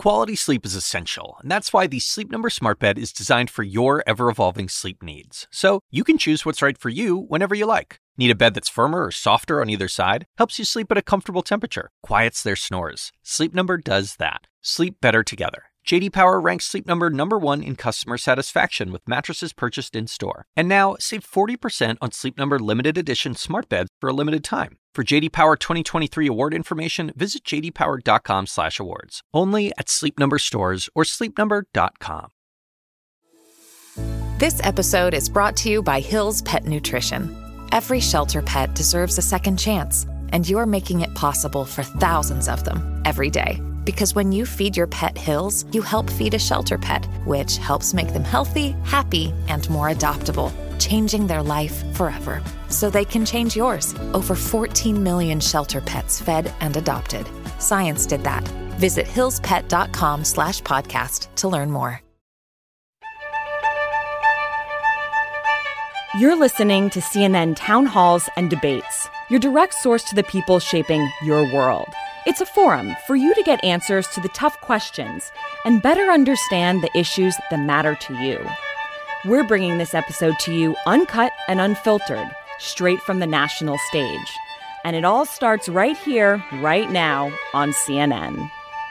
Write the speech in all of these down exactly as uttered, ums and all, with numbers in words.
Quality sleep is essential, and that's why the Sleep Number Smart Bed is designed for your ever-evolving sleep needs. So you can choose what's right for you whenever you like. Need a bed that's firmer or softer on either side? Helps you sleep at a comfortable temperature. Quiets their snores. Sleep Number does that. Sleep better together. J D Power ranks Sleep Number number one in customer satisfaction with mattresses purchased in-store. And now, save forty percent on Sleep Number limited edition smart beds for a limited time. For J D Power twenty twenty-three award information, visit j d power dot com slash awards. Only at Sleep Number stores or sleep number dot com. This episode is brought to you by Hill's Pet Nutrition. Every shelter pet deserves a second chance, and you're making it possible for thousands of them every day. Because when you feed your pet Hills, you help feed a shelter pet, which helps make them healthy, happy, and more adoptable, changing their life forever. So they can change yours. Over fourteen million shelter pets fed and adopted. Science did that. Visit hillspet.com slash podcast to learn more. You're listening to C N N Town Halls and Debates, your direct source to the people shaping your world. It's a forum for you to get answers to the tough questions and better understand the issues that matter to you. We're bringing this episode to you uncut and unfiltered, straight from the national stage. And it all starts right here, right now, on C N N.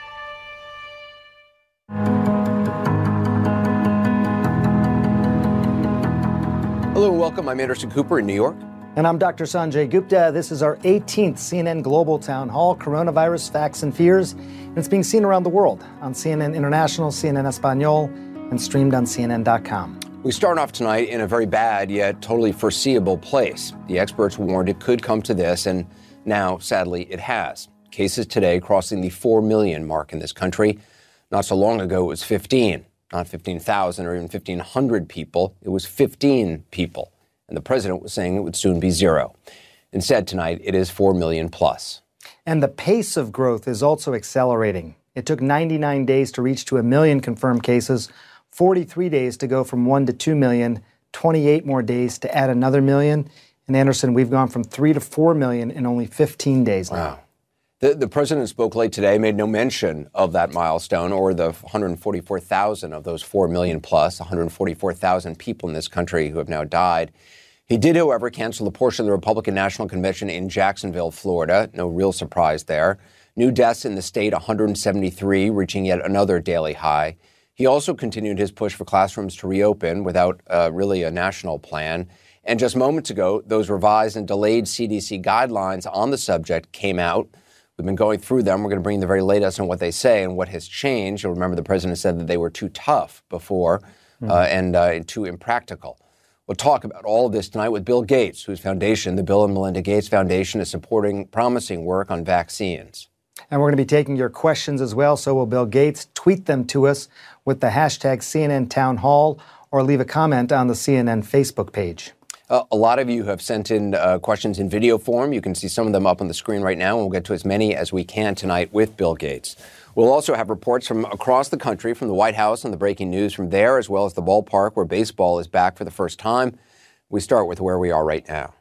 Hello and welcome. I'm Anderson Cooper in New York. And I'm Doctor Sanjay Gupta. This is our eighteenth C N N Global Town Hall, Coronavirus Facts and Fears. And it's being seen around the world on C N N International, C N N Espanol, and streamed on C N N dot com. We start off tonight in a very bad yet totally foreseeable place. The experts warned it could come to this, and now, sadly, it has. Cases today crossing the four million mark in this country. Not so long ago, it was fifteen. Not fifteen thousand or even fifteen hundred people. It was fifteen people. And the president was saying it would soon be zero. Instead, tonight, it is four million plus. And the pace of growth is also accelerating. It took ninety-nine days to reach to a million confirmed cases, forty-three days to go from one to two million, twenty-eight more days to add another million. And Anderson, we've gone from three to four million in only fifteen days now. Wow. The, the president spoke late today, made no mention of that milestone or the one hundred forty-four thousand of those four million plus, one hundred forty-four thousand people in this country who have now died. He did, however, cancel a portion of the Republican National Convention in Jacksonville, Florida. No real surprise there. New deaths in the state, one hundred seventy-three, reaching yet another daily high. He also continued his push for classrooms to reopen without uh, really a national plan. And just moments ago, those revised and delayed C D C guidelines on the subject came out. We've been going through them. We're going to bring the very latest on what they say and what has changed. You'll remember the president said that they were too tough before mm-hmm. uh, and uh, too impractical. We'll talk about all of this tonight with Bill Gates, whose foundation, the Bill and Melinda Gates Foundation, is supporting promising work on vaccines. And we're going to be taking your questions as well. So will Bill Gates. Tweet them to us with the hashtag C N N Town Hall or leave a comment on the C N N Facebook page. Uh, a lot of you have sent in uh, questions in video form. You can see some of them up on the screen right now, and we'll get to as many as we can tonight with Bill Gates. We'll also have reports from across the country, from the White House and the breaking news from there, as well as the ballpark where baseball is back for the first time. We start with where we are right now.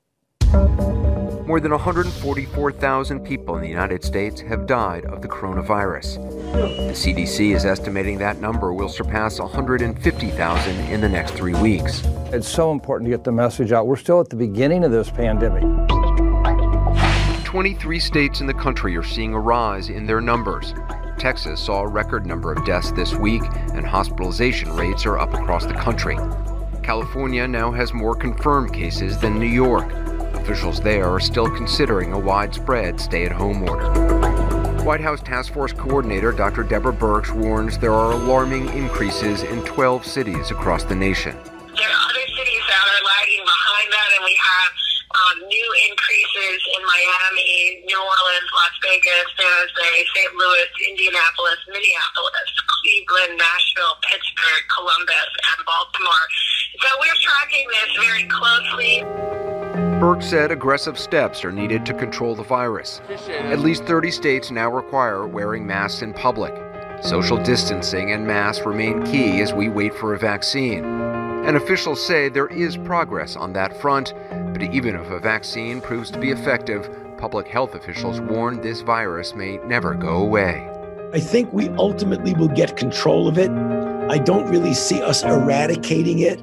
More than one hundred forty-four thousand people in the United States have died of the coronavirus. The C D C is estimating that number will surpass one hundred fifty thousand in the next three weeks. It's so important to get the message out. We're still at the beginning of this pandemic. twenty-three states in the country are seeing a rise in their numbers. Texas saw a record number of deaths this week, and hospitalization rates are up across the country. California now has more confirmed cases than New York. Officials there are still considering a widespread stay-at-home order. White House Task Force Coordinator Doctor Deborah Birx warns there are alarming increases in twelve cities across the nation. There are other cities that are lagging behind that, and we have um, new increases in Miami, New Orleans, Las Vegas, San Jose, Saint Louis, Indianapolis, Minneapolis, Cleveland, Nashville, Pittsburgh, Columbus, and Baltimore. So we're tracking this very closely. Birx said aggressive steps are needed to control the virus. At least thirty states now require wearing masks in public. Social distancing and masks remain key as we wait for a vaccine. And officials say there is progress on that front, but even if a vaccine proves to be effective, public health officials warn this virus may never go away. I think we ultimately will get control of it. I don't really see us eradicating it.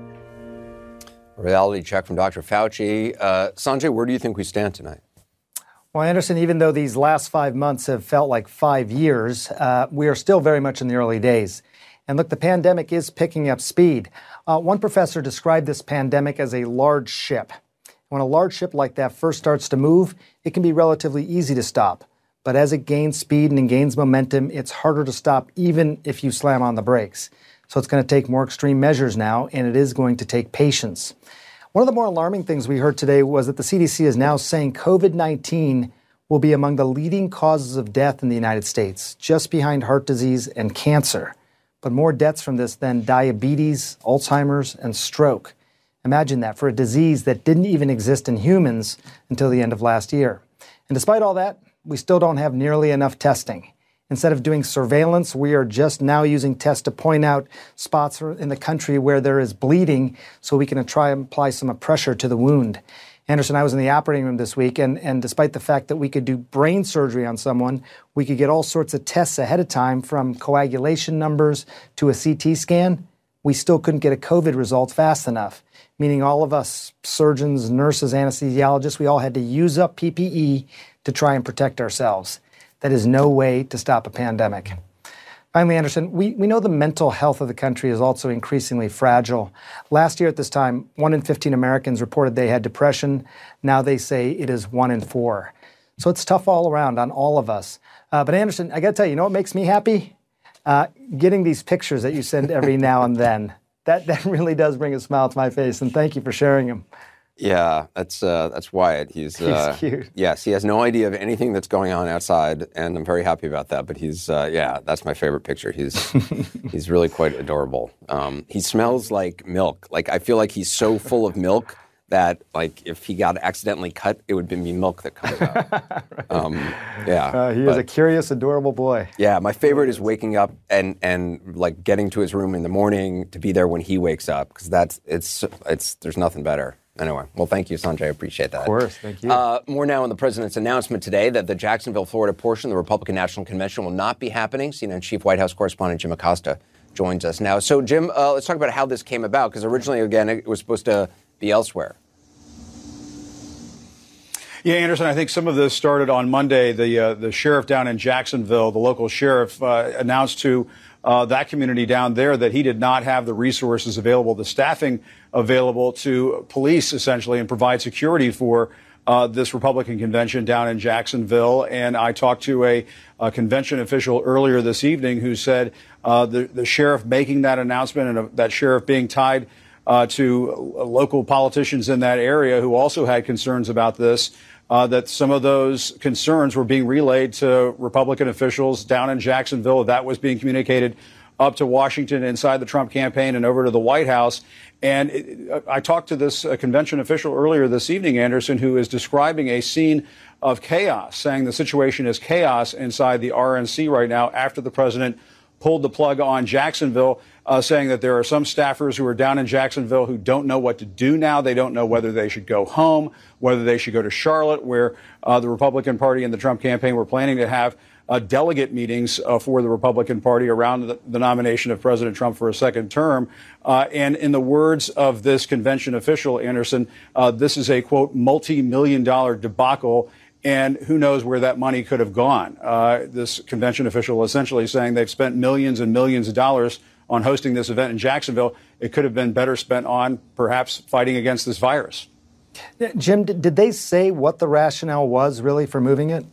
Reality check from Doctor Fauci. Uh, Sanjay, where do you think we stand tonight? Well, Anderson, even though these last five months have felt like five years, uh, we are still very much in the early days. And look, the pandemic is picking up speed. Uh, one professor described this pandemic as a large ship. When a large ship like that first starts to move, it can be relatively easy to stop. But as it gains speed and gains momentum, it's harder to stop even if you slam on the brakes. So it's going to take more extreme measures now, and it is going to take patience. One of the more alarming things we heard today was that the C D C is now saying COVID nineteen will be among the leading causes of death in the United States, just behind heart disease and cancer. But more deaths from this than diabetes, Alzheimer's, and stroke. Imagine that for a disease that didn't even exist in humans until the end of last year. And despite all that, we still don't have nearly enough testing. Instead of doing surveillance, we are just now using tests to point out spots in the country where there is bleeding so we can try and apply some pressure to the wound. Anderson, I was in the operating room this week, and, and despite the fact that we could do brain surgery on someone, we could get all sorts of tests ahead of time, from coagulation numbers to a C T scan. We still couldn't get a COVID result fast enough, meaning all of us surgeons, nurses, anesthesiologists, we all had to use up P P E to try and protect ourselves. That is no way to stop a pandemic. Finally, Anderson, we, we know the mental health of the country is also increasingly fragile. Last year at this time, one in fifteen Americans reported they had depression. Now they say it is one in four. So it's tough all around on all of us. Uh, but Anderson, I got to tell you, you know what makes me happy? Uh, getting these pictures that you send every now and then. That, that really does bring a smile to my face, and thank you for sharing them. Yeah, that's uh, that's Wyatt. He's, he's uh, cute. Yes, he has no idea of anything that's going on outside, and I'm very happy about that. But he's, uh, yeah, that's my favorite picture. He's he's really quite adorable. Um, he smells like milk. Like, I feel like he's so full of milk that, like, if he got accidentally cut, it would be milk that comes out. right. um, yeah, uh, he but, is a curious, adorable boy. Yeah, my favorite is waking up and and like getting to his room in the morning to be there when he wakes up, because that's it's it's there's nothing better. Anyway, well, thank you, Sanjay. I appreciate that. Of course, thank you. Uh, more now on the president's announcement today that the Jacksonville, Florida portion of the Republican National Convention will not be happening. C N N Chief White House Correspondent Jim Acosta joins us now. So, Jim, uh, let's talk about how this came about, because originally, again, it was supposed to be elsewhere. Yeah, Anderson, I think some of this started on Monday. The uh, the sheriff down in Jacksonville, the local sheriff, uh, announced to uh, that community down there that he did not have the resources available, the staffing available to police, essentially, and provide security for uh, this Republican convention down in Jacksonville. And I talked to a, a convention official earlier this evening who said uh, the, the sheriff making that announcement, and uh, that sheriff being tied uh, to local politicians in that area who also had concerns about this, Uh, that some of those concerns were being relayed to Republican officials down in Jacksonville. That was being communicated up to Washington, inside the Trump campaign, and over to the White House. And it, I talked to this uh, convention official earlier this evening, Anderson, who is describing a scene of chaos, saying the situation is chaos inside the R N C right now after the president pulled the plug on Jacksonville, uh, saying that there are some staffers who are down in Jacksonville who don't know what to do now. They don't know whether they should go home, whether they should go to Charlotte, where uh, the Republican Party and the Trump campaign were planning to have uh, delegate meetings uh, for the Republican Party around the, the nomination of President Trump for a second term. Uh, and in the words of this convention official, Anderson, uh, this is a, quote, multi-million dollar debacle. And who knows where that money could have gone. Uh, this convention official essentially saying they've spent millions and millions of dollars on hosting this event in Jacksonville. It could have been better spent on perhaps fighting against this virus. Jim, did they say what the rationale was really for moving it?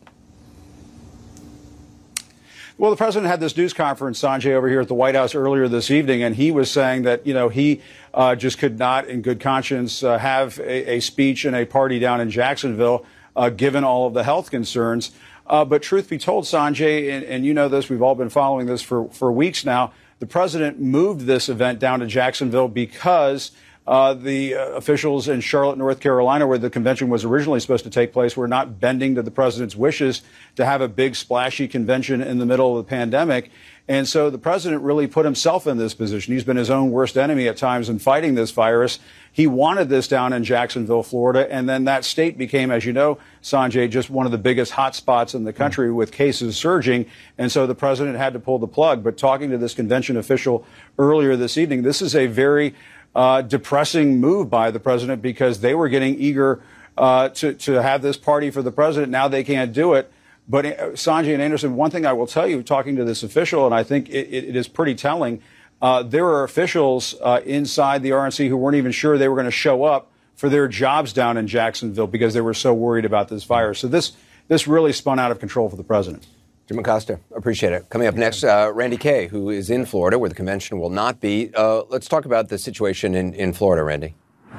Well, the president had this news conference, Sanjay, over here at the White House earlier this evening, and he was saying that, you know, he uh, just could not, in good conscience, uh, have a, a speech in a party down in Jacksonville, Uh, given all of the health concerns. Uh, but truth be told, Sanjay, and, and you know this, we've all been following this for, for weeks now, the president moved this event down to Jacksonville because uh, the uh, officials in Charlotte, North Carolina, where the convention was originally supposed to take place, were not bending to the president's wishes to have a big, splashy convention in the middle of the pandemic. And so the president really put himself in this position. He's been his own worst enemy at times in fighting this virus. He wanted this down in Jacksonville, Florida, and then that state became, as you know, Sanjay, just one of the biggest hot spots in the country with cases surging. And so the president had to pull the plug. But talking to this convention official earlier this evening, this is a very uh, depressing move by the president because they were getting eager uh, to, to have this party for the president. Now they can't do it. But uh, Sanjay and Anderson, one thing I will tell you, talking to this official, and I think it, it is pretty telling, uh, there are officials uh, inside the R N C who weren't even sure they were going to show up for their jobs down in Jacksonville because they were so worried about this virus. So this this really spun out of control for the president. Jim Acosta, appreciate it. Coming up next, uh, Randy Kaye, who is in Florida, where the convention will not be. Uh, let's talk about the situation in, in Florida, Randy.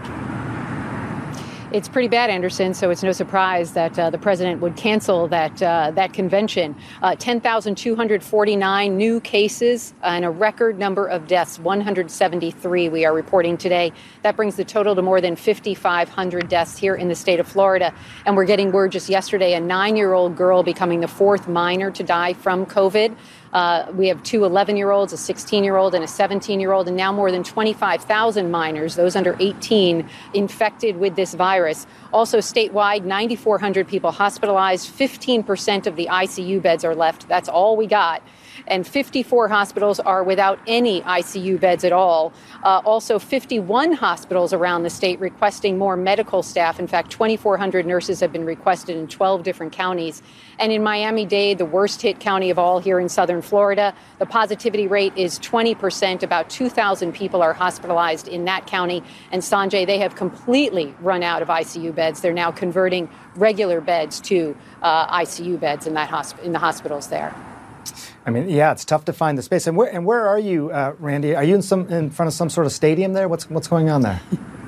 It's pretty bad, Anderson, so it's no surprise that uh, the president would cancel that uh, that convention. Uh, ten thousand two hundred forty-nine new cases and a record number of deaths, one hundred seventy-three we are reporting today. That brings the total to more than fifty-five hundred deaths here in the state of Florida. And we're getting word just yesterday, a nine-year-old girl becoming the fourth minor to die from COVID. Uh, we have two eleven-year-olds, a sixteen-year-old and a seventeen-year-old, and now more than twenty-five thousand minors, those under eighteen, infected with this virus. Also statewide, nine thousand four hundred people hospitalized, fifteen percent of the I C U beds are left. That's all we got. And fifty-four hospitals are without any I C U beds at all. Uh, also, fifty-one hospitals around the state requesting more medical staff. In fact, twenty-four hundred nurses have been requested in twelve different counties. And in Miami-Dade, the worst hit county of all here in southern Florida, the positivity rate is twenty percent. About two thousand people are hospitalized in that county. And Sanjay, they have completely run out of I C U beds. They're now converting regular beds to uh, I C U beds in that hosp- in the hospitals there. I mean, yeah, it's tough to find the space. And where and where are you, uh, Randy? Are you in some in front of some sort of stadium there? What's what's going on there?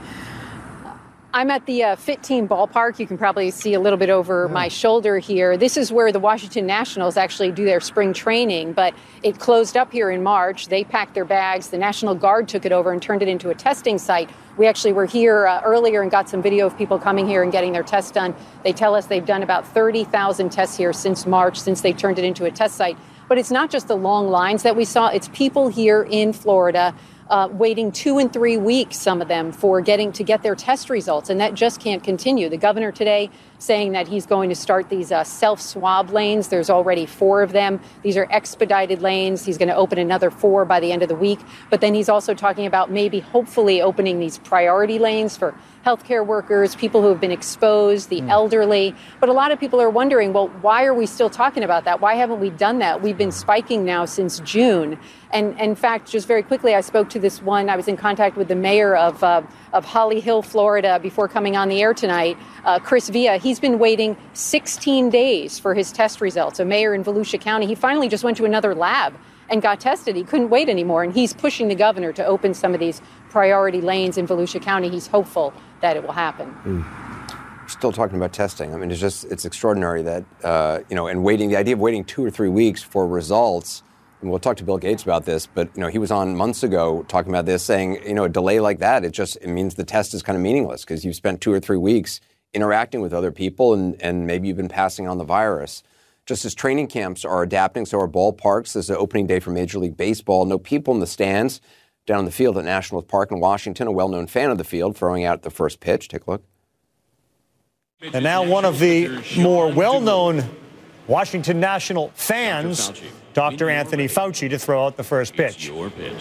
I'm at the uh, Fit Team ballpark. You can probably see a little bit over yeah. my shoulder here. This is where the Washington Nationals actually do their spring training, but it closed up here in March. They packed their bags. The National Guard took it over and turned it into a testing site. We actually were here uh, earlier and got some video of people coming here and getting their tests done. They tell us they've done about thirty thousand tests here since March, since they turned it into a test site. But it's not just the long lines that we saw. It's people here in Florida uh, waiting two and three weeks, some of them, for getting to get their test results. And that just can't continue. The governor today saying that he's going to start these uh, self-swab lanes. There's already four of them. These are expedited lanes. He's going to open another four by the end of the week. But then he's also talking about maybe hopefully opening these priority lanes for healthcare workers, people who have been exposed, the mm. elderly. But a lot of people are wondering, well, why are we still talking about that? Why haven't we done that? We've been spiking now since June. And, and in fact, just very quickly, I spoke to this one. I was in contact with the mayor of uh, of Holly Hill, Florida, before coming on the air tonight, uh, Chris Villa. He's been waiting sixteen days for his test results. A mayor in Volusia County, he finally just went to another lab and got tested. He couldn't wait anymore. And he's pushing the governor to open some of these priority lanes in Volusia County. He's hopeful that it will happen. Mm. We're still talking about testing. I mean, it's just, it's extraordinary that, uh, you know, and waiting, the idea of waiting two or three weeks for results. And we'll talk to Bill Gates about this, but, you know, he was on months ago talking about this, saying, you know, a delay like that, it just, it means the test is kind of meaningless because you've spent two or three weeks interacting with other people and, and maybe you've been passing on the virus. Just as training camps are adapting, so are ballparks. This is the opening day for Major League Baseball. No people in the stands down in the field at Nationals Park in Washington. A well-known fan of the field throwing out the first pitch. Take a look. And now one of the more well-known Washington National fans, Doctor Anthony Fauci, to throw out the first pitch. Your pitch.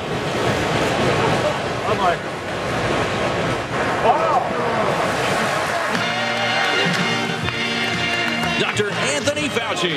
Doctor Anthony Fauci.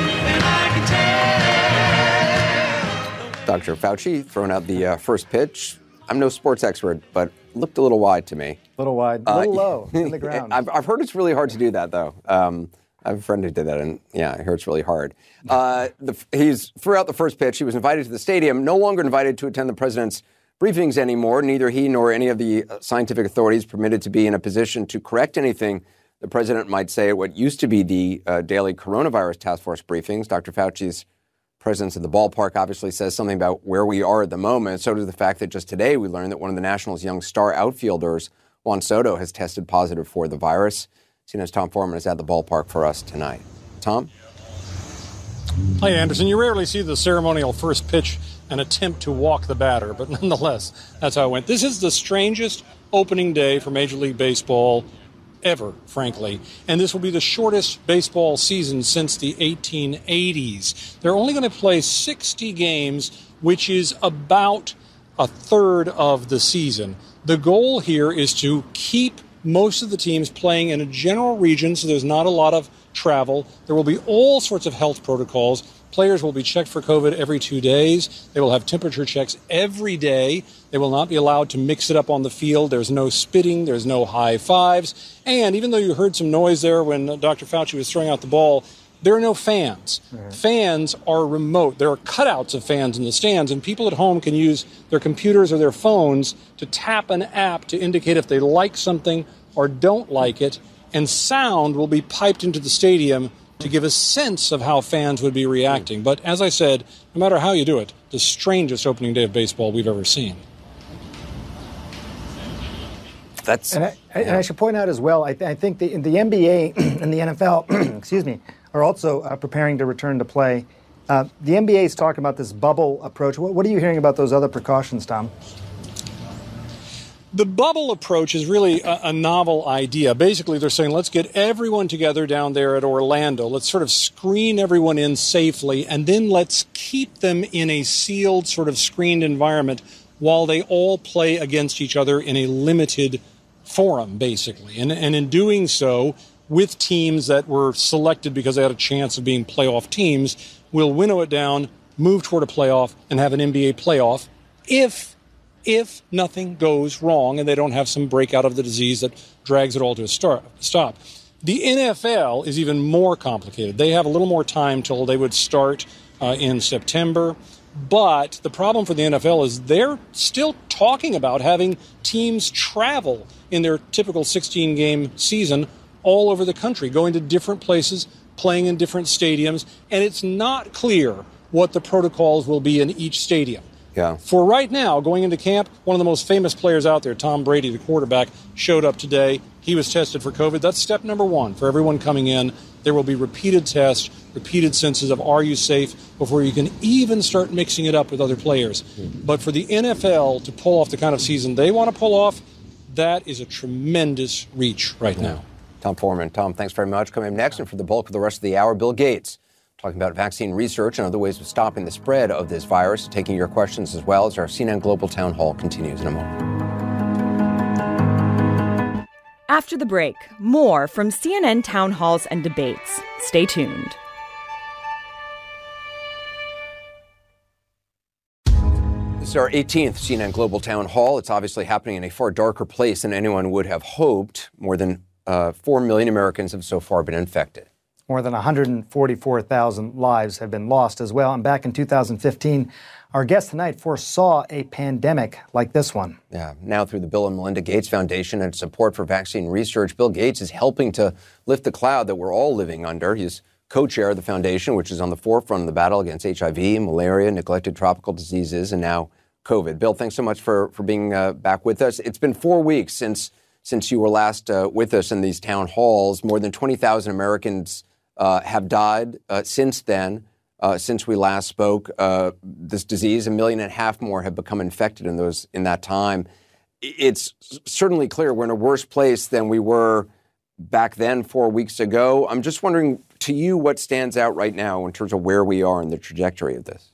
Doctor Fauci throwing out the uh, first pitch. I'm no sports expert, but looked a little wide to me. A little wide, a little uh, low, in the ground. I've, I've heard it's really hard to do that, though. Um, I have a friend who did that, and yeah, I heard it's really hard. Uh, the, he's threw out the first pitch. He was invited to the stadium, no longer invited to attend the president's briefings anymore. Neither he nor any of the scientific authorities permitted to be in a position to correct anything the president might say at what used to be the uh, daily coronavirus task force briefings. Doctor Fauci's presence at the ballpark obviously says something about where we are at the moment. So does the fact that just today we learned that one of the Nationals' young star outfielders, Juan Soto, has tested positive for the virus. C N N's Tom Foreman is at the ballpark for us tonight. Tom? Hi, Anderson. You rarely see the ceremonial first pitch an attempt to walk the batter, but nonetheless, that's how it went. This is the strangest opening day for Major League Baseball ever, frankly. And this will be the shortest baseball season since the eighteen eighties. They're only going to play sixty games, which is about a third of the season. The goal here is to keep most of the teams playing in a general region, so there's not a lot of travel. There will be all sorts of health protocols. Players will be checked for COVID every two days. They will have temperature checks every day. They will not be allowed to mix it up on the field. There's no spitting. There's no high fives. And even though you heard some noise there when Doctor Fauci was throwing out the ball, there are no fans. Mm-hmm. Fans are remote. There are cutouts of fans in the stands, and people at home can use their computers or their phones to tap an app to indicate if they like something or don't like it, and sound will be piped into the stadium to give a sense of how fans would be reacting. But as I said, no matter how you do it, the strangest opening day of baseball we've ever seen. That's, and, I, and I should point out as well, I, th- I think the, the N B A and the N F L, excuse me, are also uh, preparing to return to play. Uh, the N B A is talking about this bubble approach. What, what are you hearing about those other precautions, Tom? The bubble approach is really a, a novel idea. Basically, they're saying, let's get everyone together down there at Orlando. Let's sort of screen everyone in safely, and then let's keep them in a sealed, sort of screened environment while they all play against each other in a limited forum, basically. And, and in doing so, with teams that were selected because they had a chance of being playoff teams, we'll winnow it down, move toward a playoff, and have an N B A playoff if if nothing goes wrong and they don't have some breakout of the disease that drags it all to a start, stop. The N F L is even more complicated. They have a little more time till they would start uh, in September. But the problem for the N F L is they're still talking about having teams travel in their typical sixteen-game season all over the country, going to different places, playing in different stadiums, and it's not clear what the protocols will be in each stadium. Yeah. For right now, going into camp, one of the most famous players out there, Tom Brady, the quarterback, showed up today. He was tested for COVID. That's step number one for everyone coming in. There will be repeated tests, repeated senses of are you safe before you can even start mixing it up with other players. Mm-hmm. But for the N F L to pull off the kind of season they want to pull off, that is a tremendous reach right now. Tom Foreman. Tom, thanks very much. Coming up next, and for the bulk of the rest of the hour, Bill Gates, talking about vaccine research and other ways of stopping the spread of this virus, taking your questions as well as our C N N Global Town Hall continues in a moment. After the break, more from C N N Town Halls and Debates. Stay tuned. This is our eighteenth C N N Global Town Hall. It's obviously happening in a far darker place than anyone would have hoped. More than uh, four million Americans have so far been infected. More than one hundred forty-four thousand lives have been lost as well. And back in two thousand fifteen, our guest tonight foresaw a pandemic like this one. Yeah. Now through the Bill and Melinda Gates Foundation and support for vaccine research, Bill Gates is helping to lift the cloud that we're all living under. He's co-chair of the foundation, which is on the forefront of the battle against H I V, malaria, neglected tropical diseases, and now COVID. Bill, thanks so much for, for being uh, back with us. It's been four weeks since, since you were last uh, with us in these town halls. More than twenty thousand Americans Uh, have died uh, since then, uh, since we last spoke. Uh, this disease, a million and a half more have become infected in those in that time. It's certainly clear we're in a worse place than we were back then four weeks ago. I'm just wondering, to you, what stands out right now in terms of where we are in the trajectory of this?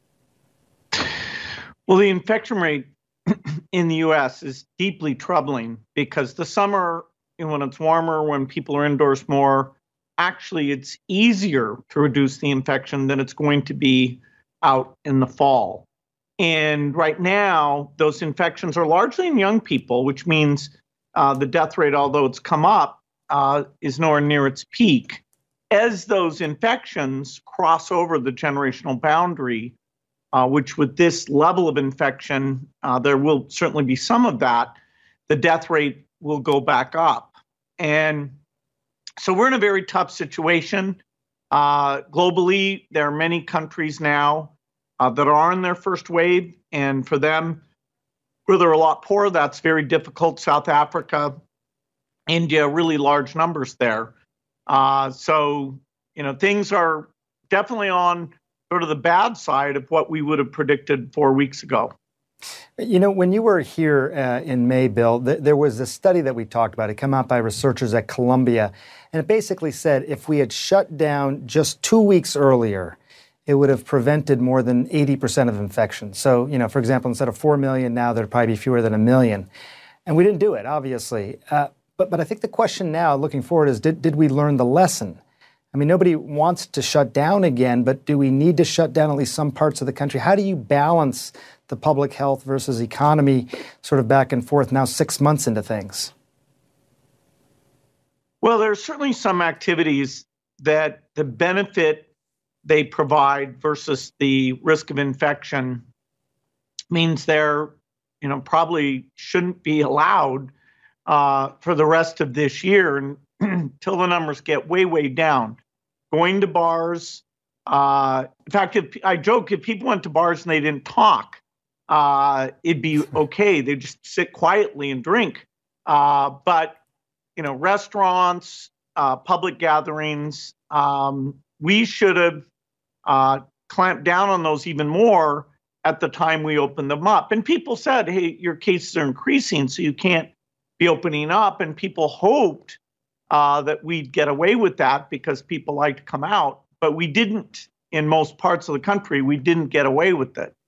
Well, the infection rate in the U S is deeply troubling because the summer, when it's warmer, when people are indoors more, actually, it's easier to reduce the infection than it's going to be out in the fall. And right now, those infections are largely in young people, which means uh, the death rate, although it's come up, uh, is nowhere near its peak. As those infections cross over the generational boundary, uh, which with this level of infection, uh, there will certainly be some of that, the death rate will go back up. And so we're in a very tough situation. Uh, globally, there are many countries now uh, that are in their first wave, and for them, where they're a lot poorer, that's very difficult. South Africa, India, really large numbers there. Uh, so, you know, things are definitely on sort of the bad side of what we would have predicted four weeks ago. You know, when you were here uh, in May, Bill, th- there was a study that we talked about. It came out by researchers at Columbia, and it basically said if we had shut down just two weeks earlier, it would have prevented more than eighty percent of infections. So, you know, for example, instead of four million, now there'd probably be fewer than a million. And we didn't do it, obviously. Uh, but but I think the question now, looking forward, is did, did we learn the lesson? I mean, nobody wants to shut down again, but do we need to shut down at least some parts of the country? How do you balance the public health versus economy sort of back and forth now six months into things? Well, there's certainly some activities that the benefit they provide versus the risk of infection means they're, you know, probably shouldn't be allowed uh, for the rest of this year and until the numbers get way, way down. Going to bars, uh, in fact, if I joke, if people went to bars and they didn't talk, uh, it'd be okay. They'd just sit quietly and drink. Uh, but, you know, restaurants, uh, public gatherings, um, we should have uh, clamped down on those even more at the time we opened them up. And people said, hey, your cases are increasing, so you can't be opening up. And people hoped uh, that we'd get away with that because people like to come out. But we didn't in most parts of the country. We didn't get away with it.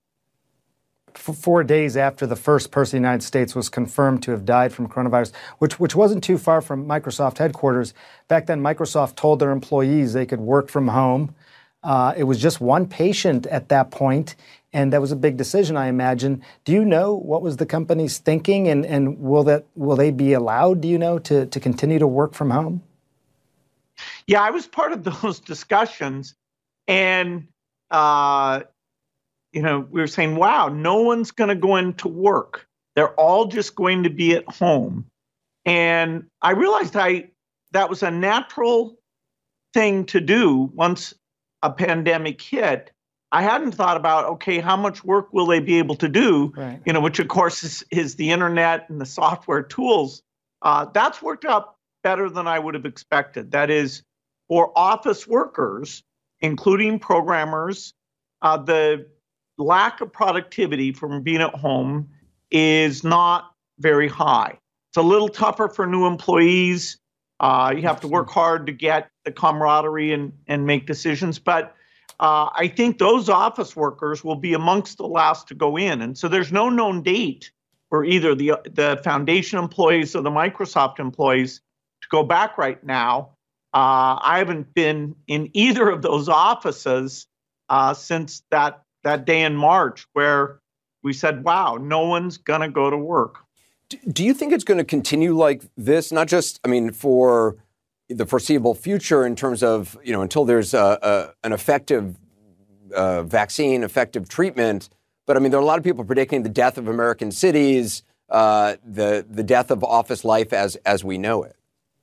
Four days after the first person in the United States was confirmed to have died from coronavirus, which which wasn't too far from Microsoft headquarters. Back then, Microsoft told their employees they could work from home. Uh, it was just one patient at that point, and that was a big decision, I imagine. Do you know what was the company's thinking, and, and will that will they be allowed, do you know, to, to continue to work from home? Yeah, I was part of those discussions, and uh, you know, we were saying, wow, no one's going to go into work. They're all just going to be at home. And I realized I that was a natural thing to do once a pandemic hit. I hadn't thought about, okay, how much work will they be able to do? Right. You know, which of course is, is the internet and the software tools. Uh, that's worked out better than I would have expected. That is, for office workers, including programmers, uh, the lack of productivity from being at home is not very high. It's a little tougher for new employees. Uh, you have to work hard to get the camaraderie and, and make decisions. But uh, I think those office workers will be amongst the last to go in. And so there's no known date for either the, the foundation employees or the Microsoft employees to go back right now. Uh, I haven't been in either of those offices uh, since that that day in March where we said, wow, no one's going to go to work. Do you think it's going to continue like this? Not just, I mean, for the foreseeable future in terms of, you know, until there's a, a, an effective uh, vaccine, effective treatment. But I mean, there are a lot of people predicting the death of American cities, uh, the the death of office life as as we know it.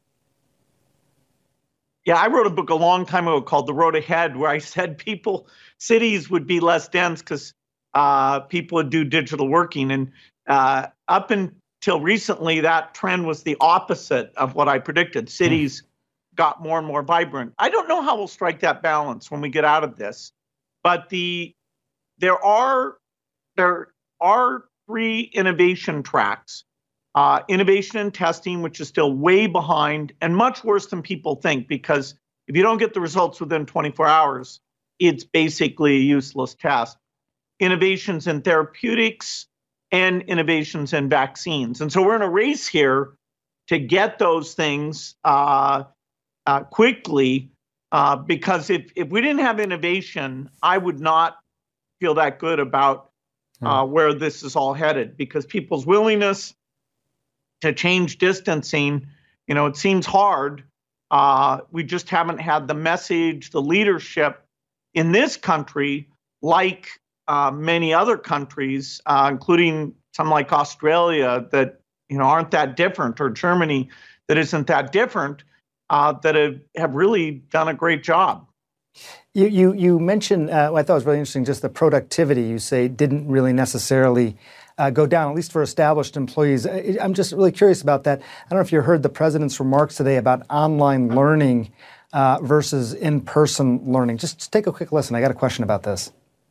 Yeah, I wrote a book a long time ago called The Road Ahead, where I said people, cities would be less dense because uh, people would do digital working. And uh, up until recently, that trend was the opposite of what I predicted. Cities mm. got more and more vibrant. I don't know how we'll strike that balance when we get out of this. But the there are there are three innovation tracks. Uh, innovation and testing, which is still way behind and much worse than people think, because if you don't get the results within twenty-four hours, it's basically a useless test. Innovations in therapeutics and innovations in vaccines. And so we're in a race here to get those things uh, uh, quickly, uh, because if, if we didn't have innovation, I would not feel that good about uh, where this is all headed, because people's willingness to change distancing, you know, it seems hard. Uh, we just haven't had the message, the leadership in this country, like uh, many other countries, uh, including some like Australia that, you know, aren't that different, or Germany that isn't that different, uh, that have, have really done a great job. You you, you mentioned, uh, I thought it was really interesting, just the productivity you say didn't really necessarily uh, go down, at least for established employees. I'm just really curious about that. I don't know if you heard the president's remarks today about online learning uh, versus in-person learning. Just, just take a quick listen. I got a question about this.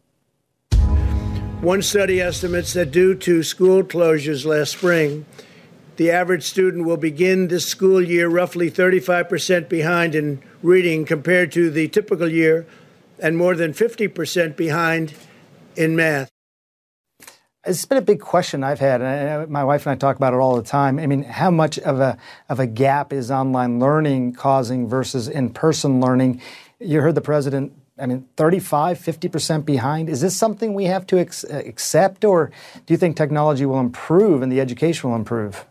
One study estimates that due to school closures last spring, the average student will begin this school year roughly thirty-five percent behind in reading compared to the typical year, and more than fifty percent behind in math. It's been a big question I've had, and my wife and I talk about it all the time. I mean, how much of a of a gap is online learning causing versus in-person learning? You heard the president, I mean, thirty-five, fifty percent behind. Is this something we have to ex- accept, or do you think technology will improve and the education will improve?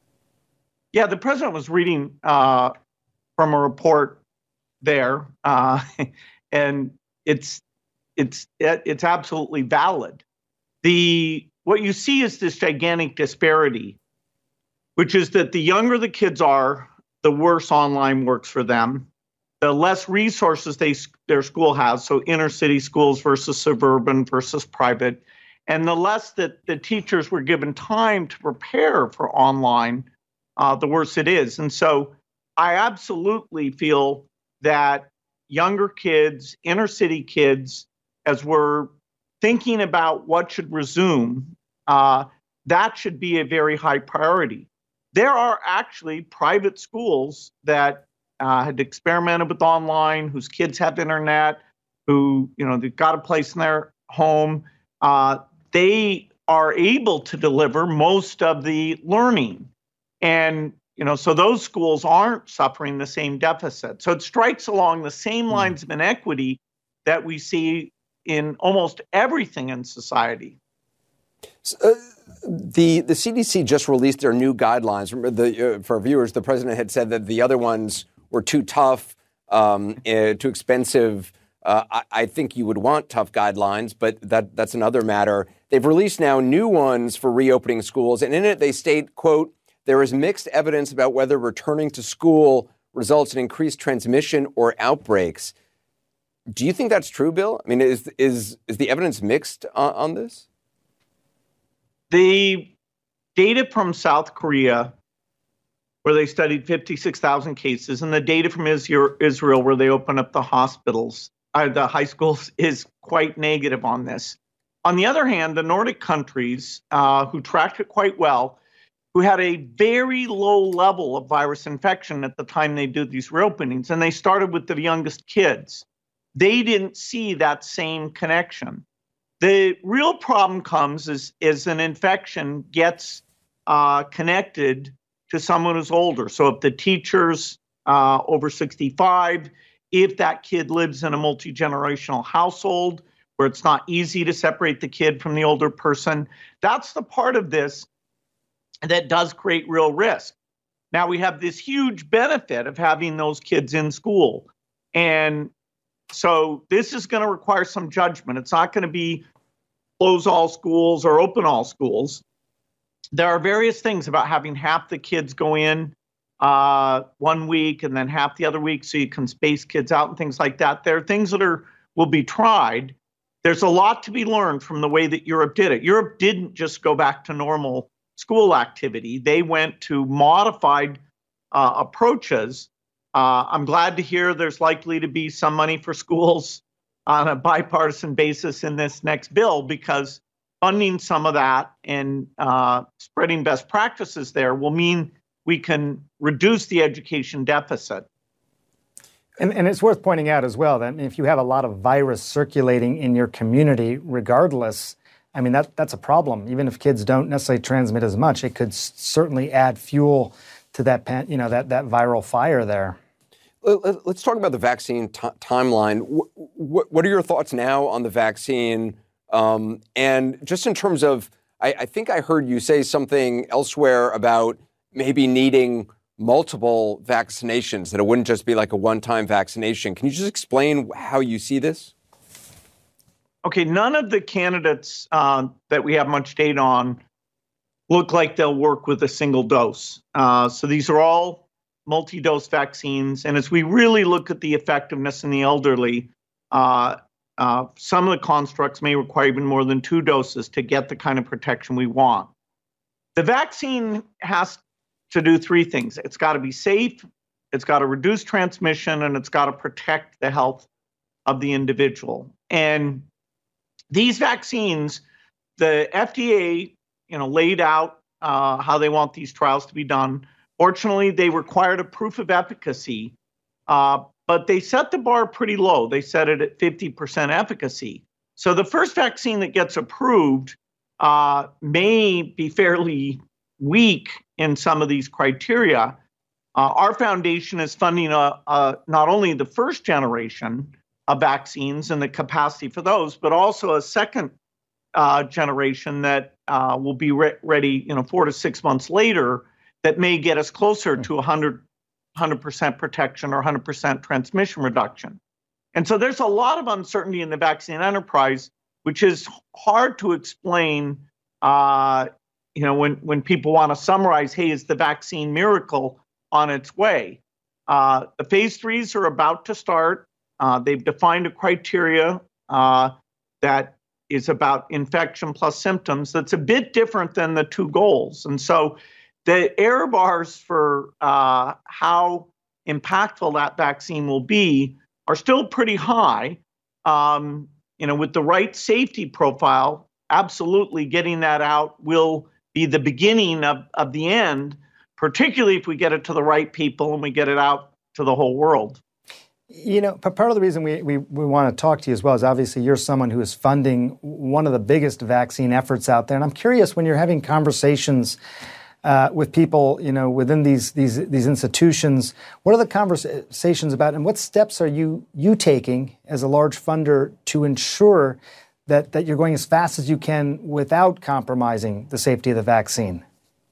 Yeah, the president was reading uh, from a report there, uh, and it's it's it's absolutely valid. The what you see is this gigantic disparity, which is that the younger the kids are, the worse online works for them. The less resources they their school has, so inner city schools versus suburban versus private, and the less that the teachers were given time to prepare for online, uh, the worse it is. And so I absolutely feel that younger kids, inner city kids, as we're thinking about what should resume, uh, that should be a very high priority. There are actually private schools that uh, had experimented with online, whose kids have internet, who, you know, they've got a place in their home. Uh, they are able to deliver most of the learning. And, you know, so those schools aren't suffering the same deficit. So it strikes along the same lines of inequity that we see in almost everything in society. So, uh, the the C D C just released their new guidelines. Remember, the, uh, for our viewers, the president had said that the other ones were too tough, um, uh, too expensive. Uh, I, I think you would want tough guidelines, but that that's another matter. They've released now new ones for reopening schools, and in it they state, quote, there is mixed evidence about whether returning to school results in increased transmission or outbreaks. Do you think that's true, Bill? I mean, is is is the evidence mixed on, on this? The data from South Korea, where they studied fifty-six thousand cases, and the data from Israel, where they opened up the hospitals, uh, the high schools, is quite negative on this. On the other hand, the Nordic countries, uh, who tracked it quite well, who had a very low level of virus infection at the time they did these reopenings, and they started with the youngest kids. They didn't see that same connection. The real problem comes as, as an infection gets uh, connected to someone who's older. So if the teacher's uh, over sixty-five, if that kid lives in a multi-generational household where it's not easy to separate the kid from the older person, that's the part of this that does create real risk. Now we have this huge benefit of having those kids in school. And so this is going to require some judgment. It's not going to be close all schools or open all schools. There are various things about having half the kids go in uh, one week and then half the other week so you can space kids out and things like that. There are things that are will be tried. There's a lot to be learned from the way that Europe did it. Europe didn't just go back to normal school activity. They went to modified uh, approaches. Uh, I'm glad to hear there's likely to be some money for schools on a bipartisan basis in this next bill, because funding some of that and uh, spreading best practices there will mean we can reduce the education deficit. And, and it's worth pointing out as well that if you have a lot of virus circulating in your community, regardless, I mean, that that's a problem. Even if kids don't necessarily transmit as much, it could s- certainly add fuel to that, you know, that, that viral fire there. Let's talk about the vaccine t- timeline. W- w- what are your thoughts now on the vaccine? Um, and just in terms of, I, I think I heard you say something elsewhere about maybe needing multiple vaccinations, that it wouldn't just be like a one-time vaccination. Can you just explain how you see this? Okay, none of the candidates uh, that we have much data on look like they'll work with a single dose. Uh, so these are all multi-dose vaccines. And as we really look at the effectiveness in the elderly, uh, uh, some of the constructs may require even more than two doses to get the kind of protection we want. The vaccine has to do three things. It's got to be safe, it's got to reduce transmission, and it's got to protect the health of the individual. And these vaccines, the F D A, you know, laid out uh, how they want these trials to be done. Fortunately, they required a proof of efficacy, uh, but they set the bar pretty low. They set it at fifty percent efficacy. So the first vaccine that gets approved uh, may be fairly weak in some of these criteria. Uh, our foundation is funding a, a, not only the first generation of vaccines and the capacity for those, but also a second uh, generation that uh, will be re- ready, you know, four to six months later, that may get us closer to one hundred percent protection or one hundred percent transmission reduction. And so there's a lot of uncertainty in the vaccine enterprise, which is hard to explain, uh, you know, when, when people want to summarize, hey, is the vaccine miracle on its way? Uh, the phase threes are about to start. Uh, they've defined a criteria uh, that is about infection plus symptoms that's a bit different than the two goals. And so the error bars for uh, how impactful that vaccine will be are still pretty high. Um, you know, with the right safety profile, absolutely getting that out will be the beginning of, of the end, particularly if we get it to the right people and we get it out to the whole world. You know, part of the reason we, we, we want to talk to you as well is obviously you're someone who is funding one of the biggest vaccine efforts out there. And I'm curious, when you're having conversations uh, with people, you know, within these, these these institutions, what are the conversations about, and what steps are you you taking as a large funder to ensure that, that you're going as fast as you can without compromising the safety of the vaccine?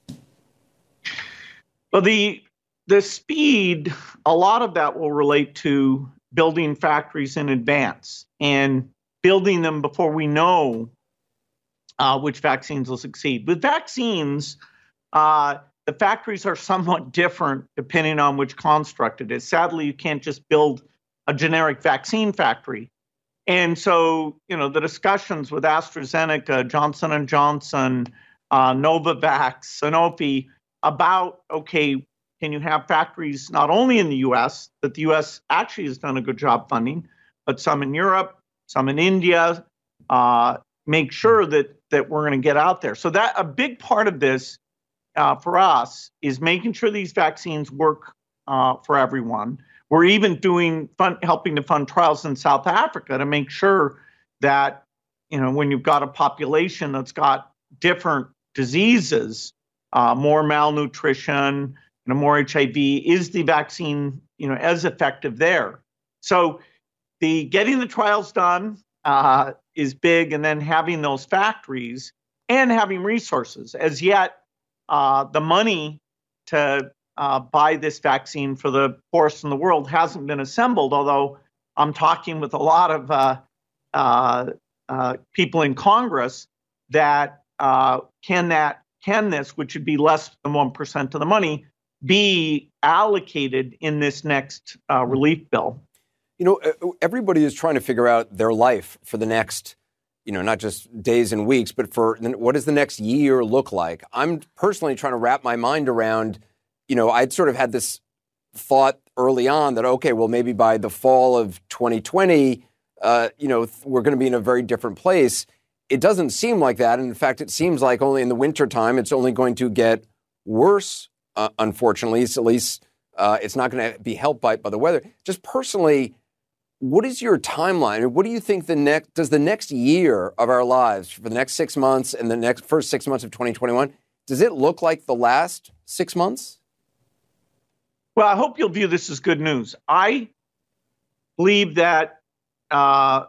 Well, the the speed, a lot of that will relate to building factories in advance and building them before we know uh, which vaccines will succeed. With vaccines, uh, the factories are somewhat different depending on which construct it is. Sadly, you can't just build a generic vaccine factory. And so, you know, the discussions with AstraZeneca, Johnson and Johnson, uh, Novavax, Sanofi about, okay, can you have factories not only in the U S, that the U S actually has done a good job funding, but some in Europe, some in India, uh, make sure that that we're going to get out there. So that a big part of this uh, for us is making sure these vaccines work uh, for everyone. We're even doing fun, helping to fund trials in South Africa to make sure that, you know, when you've got a population that's got different diseases, uh, more malnutrition, you know, more H I V, is the vaccine, you know, as effective there? So the getting the trials done uh, is big, and then having those factories and having resources. As yet, uh, the money to uh, buy this vaccine for the poorest in the world hasn't been assembled, although I'm talking with a lot of uh, uh, uh, people in Congress that uh, can that can this, which would be less than one percent of the money, be allocated in this next uh, relief bill? You know, everybody is trying to figure out their life for the next, you know, not just days and weeks, but for what does the next year look like? I'm personally trying to wrap my mind around, you know, I'd sort of had this thought early on that, okay, well, maybe by the fall of twenty twenty, uh, you know, we're going to be in a very different place. It doesn't seem like that. And in fact, it seems like only in the wintertime, it's only going to get worse. Uh, unfortunately, it's at least uh, it's not going to be helped by, by the weather. Just personally, what is your timeline? What do you think the next does the next year of our lives, for the next six months and the next first six months of twenty twenty-one, does it look like the last six months? Well, I hope you'll view this as good news. I believe that, uh,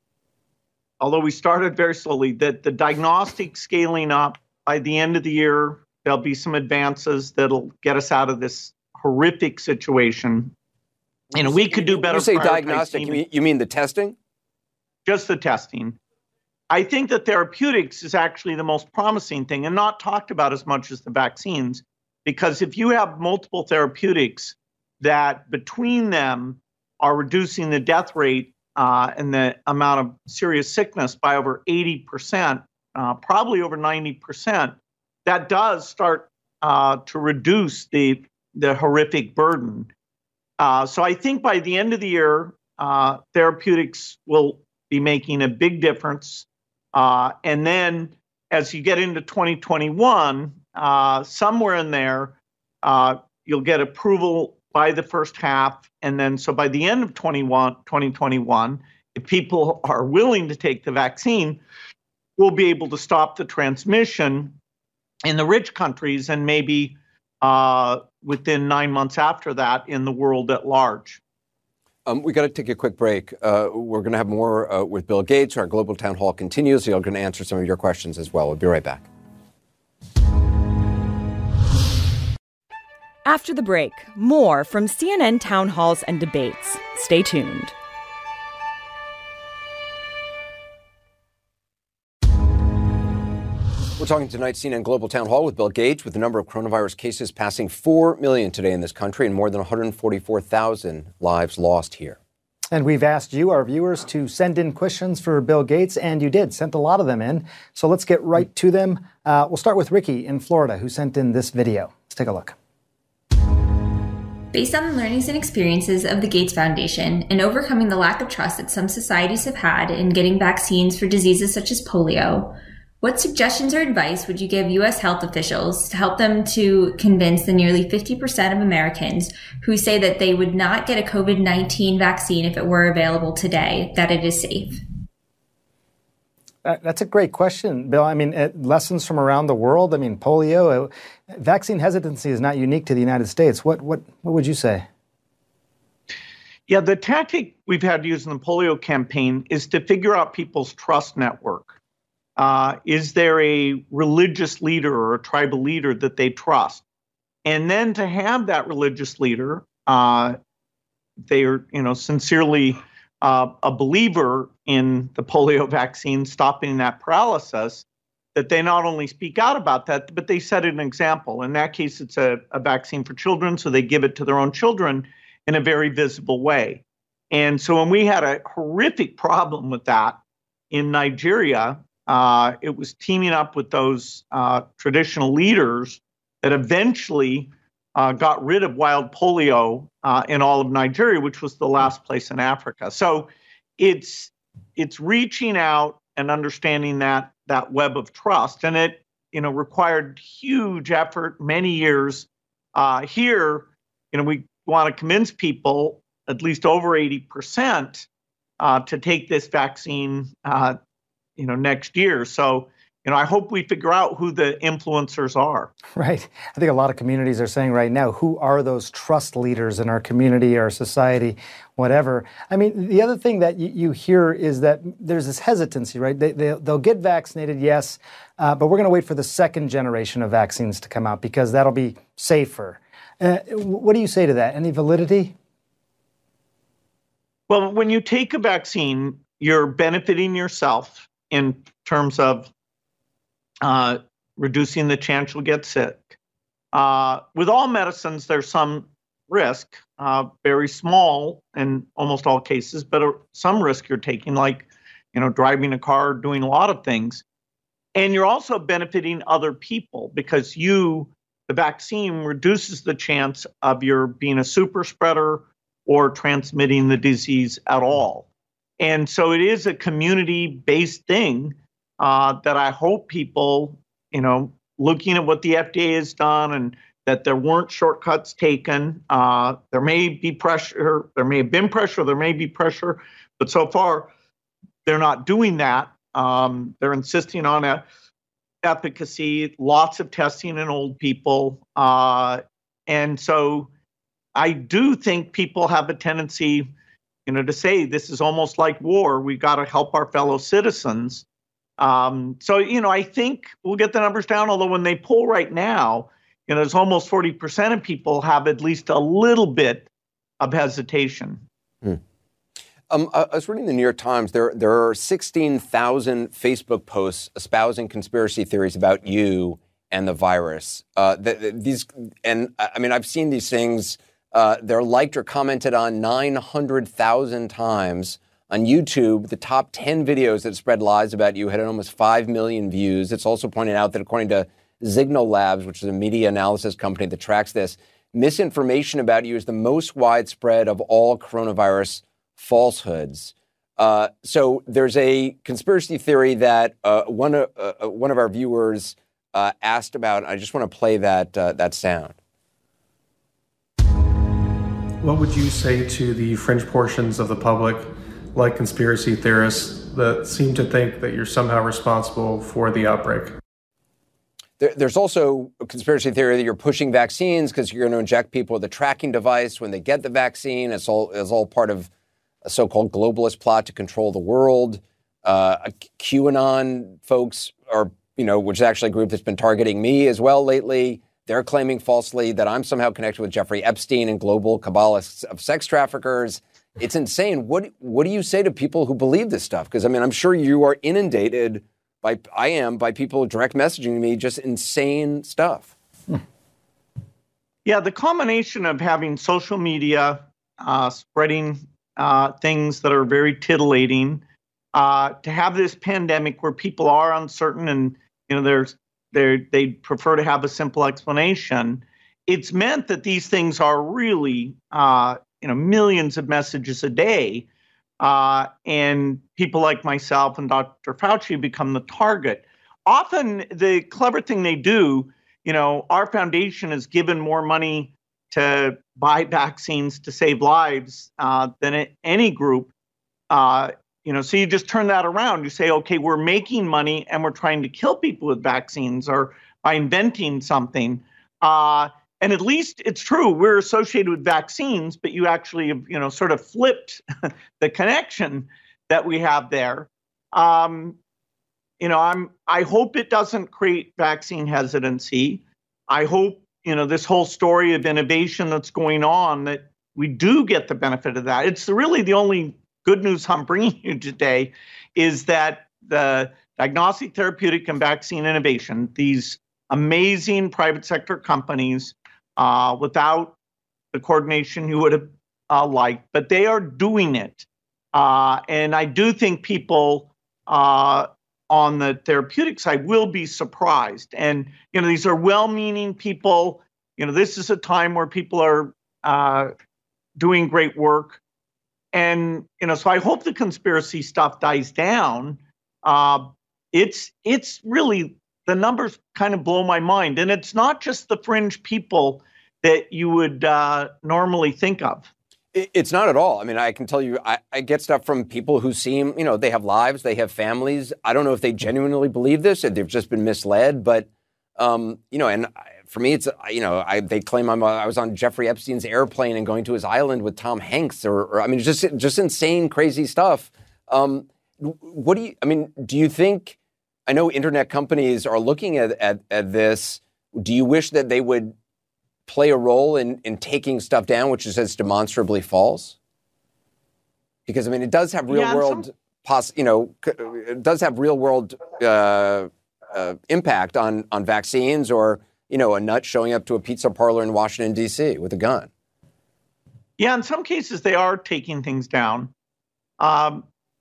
although we started very slowly, that the diagnostic scaling up by the end of the year, there'll be some advances that'll get us out of this horrific situation. You know, we could do better. You say diagnostic, you mean, you mean the testing? Just the testing. I think that therapeutics is actually the most promising thing and not talked about as much as the vaccines, because if you have multiple therapeutics that between them are reducing the death rate uh, and the amount of serious sickness by over eighty percent, uh, probably over ninety percent, that does start uh, to reduce the, the horrific burden. Uh, so I think by the end of the year, uh, therapeutics will be making a big difference. Uh, and then as you get into twenty twenty-one, uh, somewhere in there, uh, you'll get approval by the first half. And then so by the end of twenty twenty-one, if people are willing to take the vaccine, we'll be able to stop the transmission in the rich countries and maybe uh, within nine months after that in the world at large. Um, we got to take a quick break. Uh, we're going to have more uh, with Bill Gates. Our Global Town Hall continues. You're going to answer some of your questions as well. We'll be right back. After the break, more from C N N Town Halls and Debates. Stay tuned. We're talking tonight, C N N Global Town Hall with Bill Gates, with the number of coronavirus cases passing four million today in this country and more than one hundred forty-four thousand lives lost here. And we've asked you, our viewers, to send in questions for Bill Gates, and you did, sent a lot of them in. So let's get right to them. Uh, we'll start with Ricky in Florida, who sent in this video. Let's take a look. Based on the learnings and experiences of the Gates Foundation and overcoming the lack of trust that some societies have had in getting vaccines for diseases such as polio, what suggestions or advice would you give U S health officials to help them to convince the nearly fifty percent of Americans who say that they would not get a COVID nineteen vaccine if it were available today that it is safe? That's a great question, Bill. I mean, uh, lessons from around the world. I mean, polio, uh, vaccine hesitancy is not unique to the United States. What what what would you say? Yeah, the tactic we've had to use in the polio campaign is to figure out people's trust network. Uh, is there a religious leader or a tribal leader that they trust? And then to have that religious leader, uh, they are, you know, sincerely uh, a believer in the polio vaccine, stopping that paralysis, that they not only speak out about that, but they set an example. In that case, it's a, a vaccine for children, so they give it to their own children in a very visible way. And so when we had a horrific problem with that in Nigeria, uh, it was teaming up with those uh, traditional leaders that eventually uh, got rid of wild polio uh, in all of Nigeria, which was the last place in Africa. So it's it's reaching out and understanding that that web of trust, and it you know required huge effort, many years. Uh, here, you know, we want to convince people, at least over eighty percent, uh, to take this vaccine, uh, you know, next year. So, you know, I hope we figure out who the influencers are. Right. I think a lot of communities are saying right now, who are those trust leaders in our community, our society, whatever. I mean, the other thing that you, you hear is that there's this hesitancy, right? They, they, they'll get vaccinated, yes, uh, but we're going to wait for the second generation of vaccines to come out because that'll be safer. Uh, what do you say to that? Any validity? Well, when you take a vaccine, you're benefiting yourself in terms of uh, reducing the chance you'll get sick. Uh, with all medicines, there's some risk, uh, very small in almost all cases, but uh, some risk you're taking, like, you know, driving a car, doing a lot of things. And you're also benefiting other people because you, the vaccine reduces the chance of your being a super spreader or transmitting the disease at all. And so it is a community-based thing uh, that I hope people, you know, looking at what the F D A has done and that there weren't shortcuts taken. Uh, there may be pressure, there may have been pressure, there may be pressure, but so far they're not doing that. Um, they're insisting on a efficacy, lots of testing in old people. Uh, and so I do think people have a tendency, you know, to say this is almost like war. We've got to help our fellow citizens. Um, so, you know, I think we'll get the numbers down, although when they poll right now, you know, there's almost forty percent of people have at least a little bit of hesitation. Hmm. Um, I was reading the New York Times. There, there are sixteen thousand Facebook posts espousing conspiracy theories about you and the virus. Uh, the, the, these, and I mean, I've seen these things. Uh, they're liked or commented on nine hundred thousand times On YouTube, the top ten videos that spread lies about you had almost five million views. It's also pointed out that according to Signal Labs, which is a media analysis company that tracks this, misinformation about you is the most widespread of all coronavirus falsehoods. Uh, so there's a conspiracy theory that uh, one, uh, uh, one of our viewers uh, asked about. I just want to play that uh, that sound. What would you say to the fringe portions of the public, like conspiracy theorists, that seem to think that you're somehow responsible for the outbreak? There, there's also a conspiracy theory that you're pushing vaccines because you're going to inject people with a tracking device when they get the vaccine. It's all, it's all part of a so-called globalist plot to control the world. Uh, QAnon folks are, you know, which is actually a group that's been targeting me as well lately. They're claiming falsely that I'm somehow connected with Jeffrey Epstein and global cabalists of sex traffickers. It's insane. What what do you say to people who believe this stuff? Because, I mean, I'm sure you are inundated by, I am, by people direct messaging me just insane stuff. Hmm. Yeah, the combination of having social media, uh, spreading uh, things that are very titillating, uh, to have this pandemic where people are uncertain and, you know, there's they they prefer to have a simple explanation. It's meant that these things are really, uh, you know, millions of messages a day. Uh, and people like myself and Doctor Fauci become the target. Often the clever thing they do, you know, our foundation has given more money to buy vaccines to save lives uh, than any group. Uh, you know, so you just turn that around. You say, okay, we're making money and we're trying to kill people with vaccines or by inventing something. Uh, and at least it's true, we're associated with vaccines, but you actually, you know, sort of flipped the connection that we have there. Um, you know, I'm, I hope it doesn't create vaccine hesitancy. I hope, you know, this whole story of innovation that's going on, that we do get the benefit of that. It's really the only good news I'm bringing you today is that the diagnostic, therapeutic, and vaccine innovation, these amazing private sector companies, uh, without the coordination you would have uh, liked, but they are doing it. Uh, and I do think people uh, on the therapeutic side will be surprised. And, you know, these are well-meaning people. You know, this is a time where people are uh, doing great work. And, you know, so I hope the conspiracy stuff dies down. Uh, it's it's really, the numbers kind of blow my mind. And it's not just the fringe people that you would uh, normally think of. It's not at all. I mean, I can tell you, I, I get stuff from people who seem, you know, they have lives, they have families. I don't know if they genuinely believe this or they've just been misled. But, um, you know, and for me, it's, you know, I, they claim I'm, I was on Jeffrey Epstein's airplane and going to his island with Tom Hanks or, or I mean, just just insane, crazy stuff. Um, what do you, I mean, do you think, I know internet companies are looking at, at, at this. Do you wish that they would play a role in, in taking stuff down, which is as demonstrably false? Because, I mean, it does have real yeah, world, some... poss- you know, it does have real world uh, uh, impact on, on vaccines or, you know, a nut showing up to a pizza parlor in Washington, D C with a gun. Yeah, in some cases they are taking things down. Um,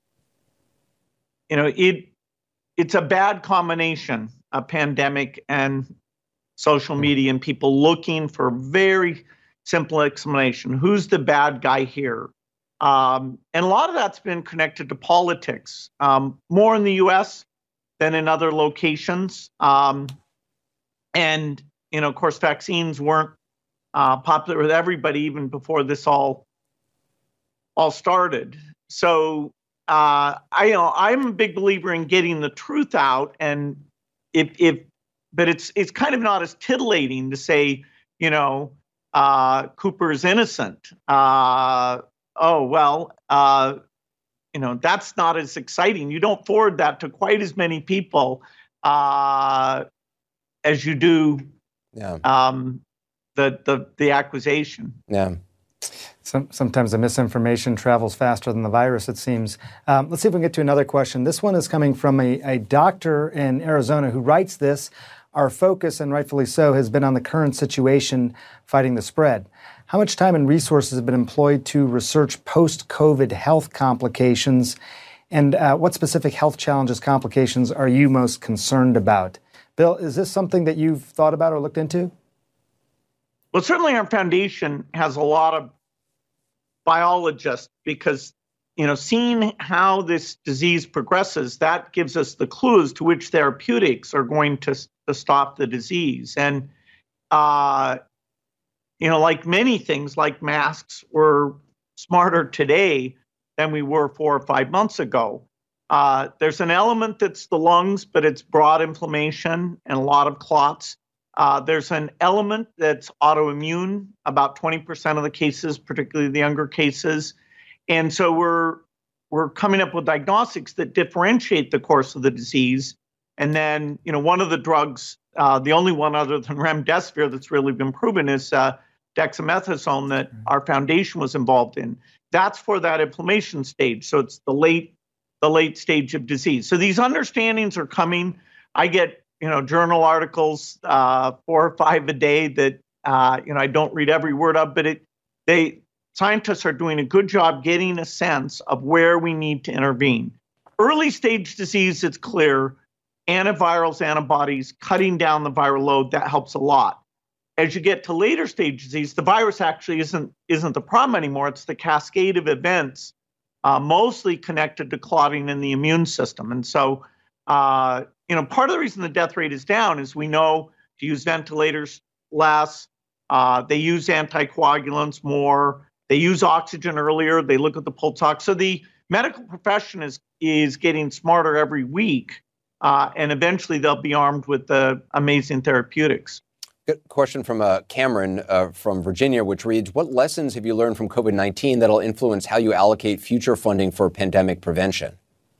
you know, it it's a bad combination, a pandemic and social media and people looking for very simple explanation. Who's the bad guy here? Um, and a lot of that's been connected to politics, um, more in the U S than in other locations. Um, and, you know, of course, vaccines weren't uh, popular with everybody even before this all all started. So uh, I, you know, I'm a big believer in getting the truth out, and if if but it's it's kind of not as titillating to say, you know, uh, Cooper is innocent. Uh, oh, well, uh, you know, that's not as exciting. You don't forward that to quite as many people uh, as you do yeah. um, the, the, the accusation. Yeah. Some, sometimes the misinformation travels faster than the virus, it seems. Um, let's see if we can get to another question. This one is coming from a, a doctor in Arizona who writes this our focus, and rightfully so, has been on the current situation fighting the spread. How much time and resources have been employed to research post-COVID health complications? And uh, what specific health challenges, complications are you most concerned about? Bill, is this something that you've thought about or looked into? Well, certainly our foundation has a lot of biologists because, you know, seeing how this disease progresses, that gives us the clues to which therapeutics are going to, to stop the disease. And, uh, you know, like many things, like masks, we're smarter today than we were four or five months ago. Uh, there's an element that's the lungs, but it's broad inflammation and a lot of clots. Uh, there's an element that's autoimmune, about twenty percent of the cases, particularly the younger cases. And so we're we're coming up with diagnostics that differentiate the course of the disease. And then, you know, one of the drugs, uh, the only one other than remdesivir that's really been proven is uh, dexamethasone that our foundation was involved in. That's for that inflammation stage. So it's the late the late stage of disease. So these understandings are coming. I get, you know, journal articles, uh, four or five a day that, uh, you know, I don't read every word of, but it, they, scientists are doing a good job getting a sense of where we need to intervene. Early stage disease, it's clear, antivirals, antibodies, cutting down the viral load, that helps a lot. As you get to later stage disease, the virus actually isn't, isn't the problem anymore. It's the cascade of events, uh, mostly connected to clotting in the immune system. And so, uh, you know, part of the reason the death rate is down is we know to use ventilators less. Uh, they use anticoagulants more. They use oxygen earlier. They look at the pulse ox. So the medical profession is is getting smarter every week, uh, and eventually they'll be armed with the amazing therapeutics. Good question from uh, Cameron uh, from Virginia, which reads, what lessons have you learned from COVID nineteen that'll influence how you allocate future funding for pandemic prevention?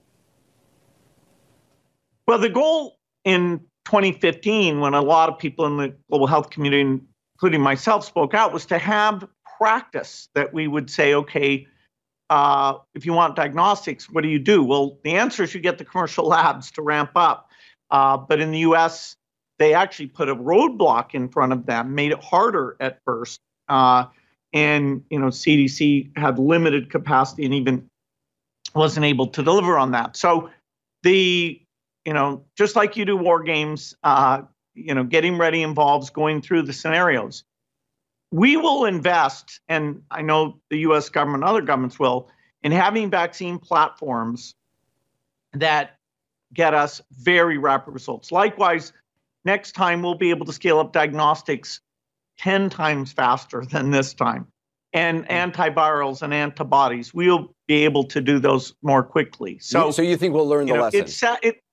Well, the goal in twenty fifteen, when a lot of people in the global health community, including myself, spoke out, was to have practice that we would say, okay, uh, if you want diagnostics, what do you do? Well, the answer is you get the commercial labs to ramp up. Uh, but in the U S, they actually put a roadblock in front of them, made it harder at first. Uh, and, you know, C D C had limited capacity and even wasn't able to deliver on that. So the, you know, just like you do war games, uh, you know, getting ready involves going through the scenarios. We will invest, and I know the U S government and other governments will, in having vaccine platforms that get us very rapid results. Likewise, next time we'll be able to scale up diagnostics ten times faster than this time. And antivirals and antibodies, we'll be able to do those more quickly. So, so you think we'll learn the you know, lesson? It's sad, it,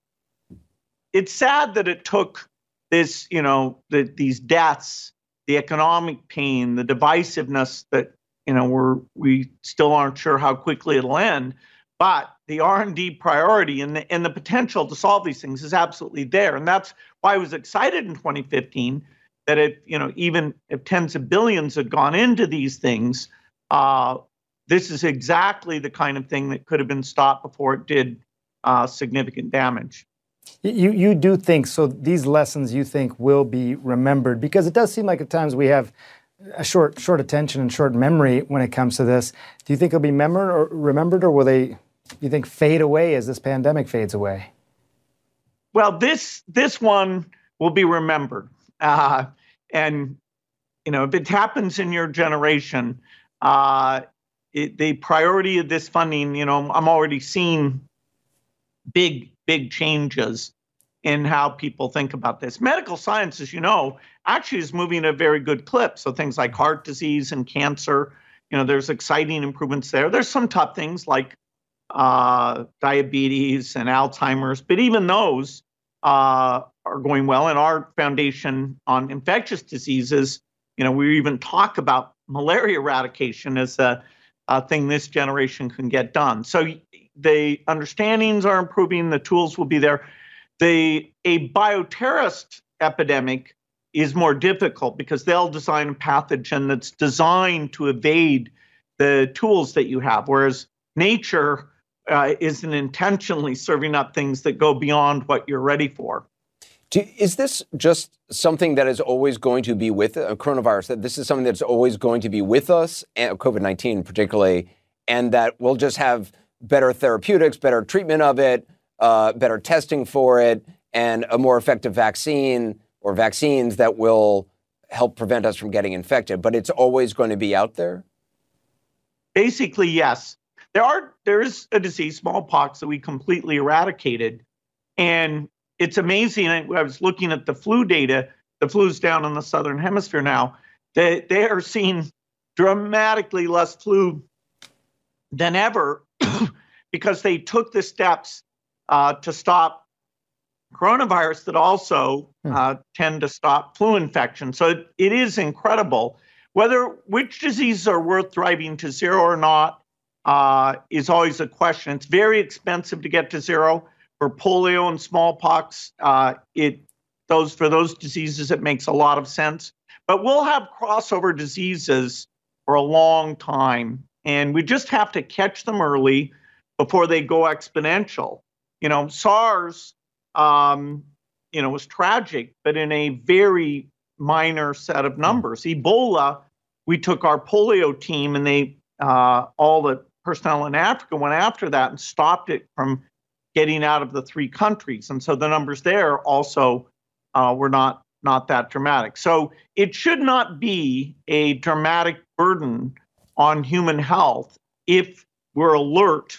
it's sad that it took this, you know, the, these deaths, the economic pain, the divisiveness that, you know, we're, we still aren't sure how quickly it'll end. But the R and D priority and the, and the potential to solve these things is absolutely there. And that's why I was excited in twenty fifteen that if, you know, even if tens of billions had gone into these things, uh, this is exactly the kind of thing that could have been stopped before it did uh, significant damage. You you do think, so these lessons you think will be remembered, because it does seem like at times we have a short short attention and short memory when it comes to this. Do you think it'll be remembered or, remembered, or will they, you think, fade away as this pandemic fades away? Well, this this one will be remembered. Uh, and, you know, if it happens in your generation, uh, it, the priority of this funding, you know, I'm already seeing big big changes in how people think about this. Medical science, as you know, actually is moving at a very good clip. So things like heart disease and cancer, you know, there's exciting improvements there. There's some tough things like uh, diabetes and Alzheimer's, but even those uh, are going well. And our foundation on infectious diseases, you know, we even talk about malaria eradication as a, a thing this generation can get done. So the understandings are improving, the tools will be there. The a bioterrorist epidemic is more difficult because they'll design a pathogen that's designed to evade the tools that you have, whereas nature uh, isn't intentionally serving up things that go beyond what you're ready for. Do, is this just something that is always going to be with uh, coronavirus, that this is something that's always going to be with us, and COVID nineteen particularly, and that we'll just have better therapeutics, better treatment of it, uh, better testing for it, and a more effective vaccine or vaccines that will help prevent us from getting infected, but it's always going to be out there? Basically, yes. There are there is a disease, smallpox, that we completely eradicated. And it's amazing. I was looking at the flu data. The flu's down in the southern hemisphere now. They, they are seeing dramatically less flu than ever because they took the steps uh, to stop coronavirus that also uh, tend to stop flu infection. So it, it is incredible. Whether which diseases are worth driving to zero or not uh, is always a question. It's very expensive to get to zero. For polio and smallpox, uh, it those for those diseases, it makes a lot of sense. But we'll have crossover diseases for a long time, and we just have to catch them early before they go exponential. You know, SARS, um, you know, was tragic, but in a very minor set of numbers. Ebola, we took our polio team, and they uh, all the personnel in Africa went after that and stopped it from getting out of the three countries. And so the numbers there also uh, were not, not that dramatic. So it should not be a dramatic burden on human health if we're alert.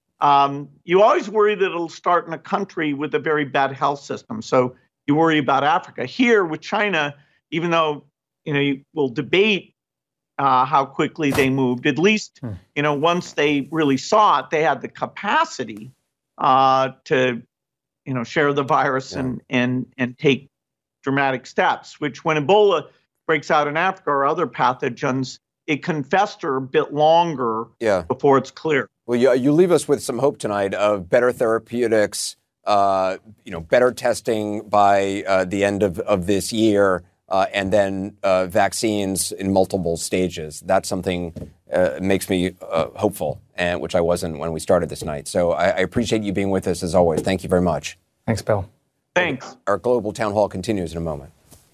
Um, you always worry that it'll start in a country with a very bad health system. So you worry about Africa. Here with China, even though, you know, you will debate uh, how quickly they moved, at least, hmm. you know, once they really saw it, they had the capacity uh, to, you know, share the virus yeah. and, and, and take dramatic steps, which when Ebola breaks out in Africa or other pathogens, it can fester a bit longer yeah. before it's clear. Well, you, you leave us with some hope tonight of better therapeutics, uh, you know, better testing by uh, the end of, of this year, uh, and then uh, vaccines in multiple stages. That's something uh, makes me uh, hopeful, and which I wasn't when we started this night. So I, I appreciate you being with us as always. Thank you very much. Thanks, Bill. Thanks. Our Global Town Hall continues in a moment.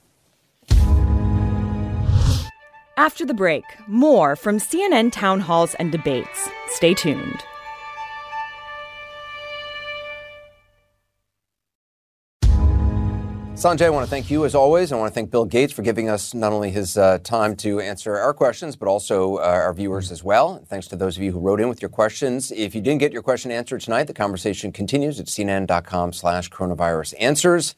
After the break, more from C N N Town Halls and Debates. Stay tuned. Sanjay, I want to thank you as always. I want to thank Bill Gates for giving us not only his uh, time to answer our questions, but also uh, our viewers as well. Thanks to those of you who wrote in with your questions. If you didn't get your question answered tonight, the conversation continues at cnn.com slash coronavirus answers.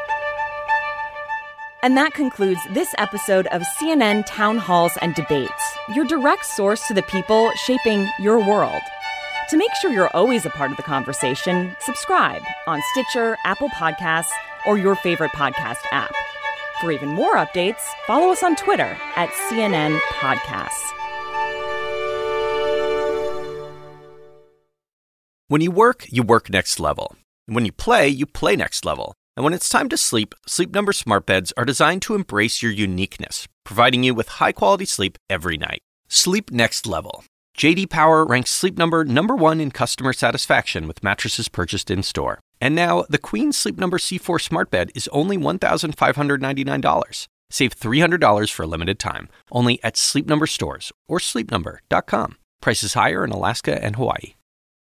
And that concludes this episode of C N N Town Halls and Debates, your direct source to the people shaping your world. To make sure you're always a part of the conversation, subscribe on Stitcher, Apple Podcasts, or your favorite podcast app. For even more updates, follow us on Twitter at C N N Podcasts. When you work, you work next level. And when you play, you play next level. And when it's time to sleep, Sleep Number smart beds are designed to embrace your uniqueness, providing you with high-quality sleep every night. Sleep next level. J D Power ranks Sleep Number number one in customer satisfaction with mattresses purchased in-store. And now, the Queen Sleep Number C four smart bed is only one thousand five hundred ninety-nine dollars. Save three hundred dollars for a limited time, only at Sleep Number stores or sleep number dot com. Prices higher in Alaska and Hawaii.